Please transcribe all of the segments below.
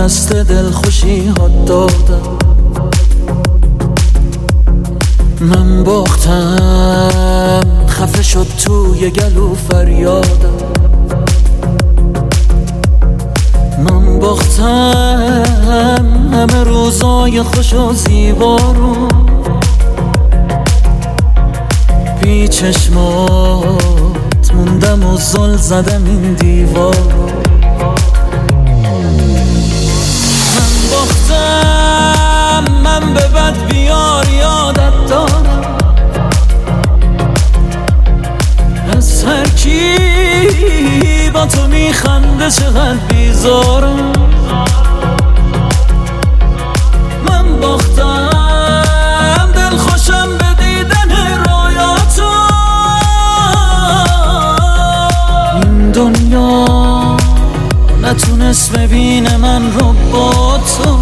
دست دلخوشی ها دادم. من باختم خفه شد توی گلو فریادم. من باختم همه روزای خوش و زیبا رو، بی چشمات موندم و زل زدم این دیوار رو. من باختم من به بد بیار یادت دارم، از هر کی با تو میخنده چقدر بیزارم. من باختم دل خوشم به دیدن رویاتو، این دنیا نتونست ببینه من رو با تو.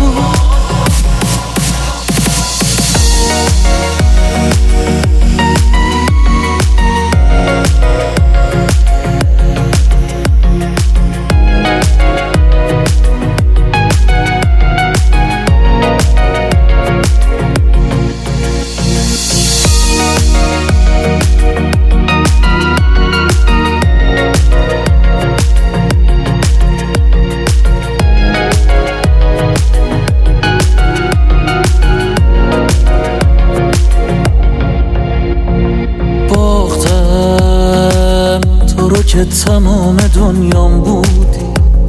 که تمام دنیام بودی،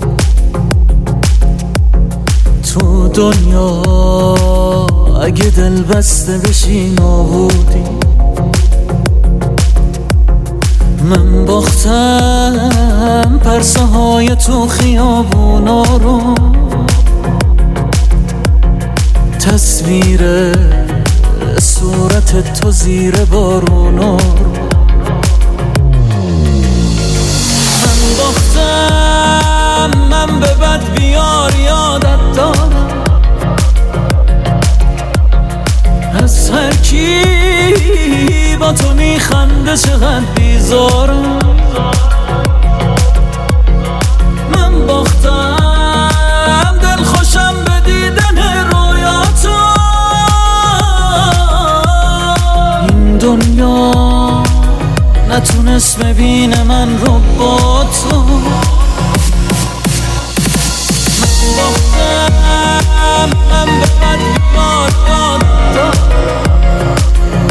تو دنیا اگه دل بسته بشی نابودی. من باختم پرسه های تو خیابونا رو، تصویر صورت تو زیر بارونا رو. من به بد بیار یادت دارم، از هر کی با تو میخنده چقدر بیزارم. من باختم دل خوشم به دیدن رویاتو، این دنیا نتونست ببینه من رو با تو. من به بد بیار یادت دارم،